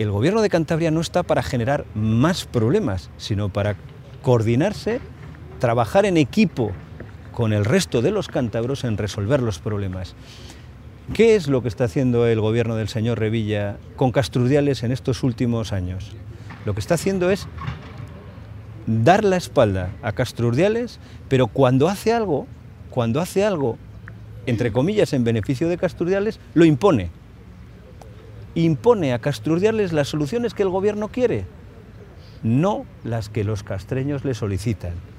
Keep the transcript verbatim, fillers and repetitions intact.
el Gobierno de Cantabria no está para generar más problemas, sino para coordinarse, trabajar en equipo con el resto de los cántabros en resolver los problemas. ¿Qué es lo que está haciendo el Gobierno del señor Revilla con Castrurdiales en estos últimos años? Lo que está haciendo es dar la espalda a Castrurdiales, pero cuando hace algo, cuando hace algo, entre comillas, en beneficio de Castrurdiales, lo impone. Impone a Castrurdiales las soluciones que el Gobierno quiere, no las que los castreños le solicitan.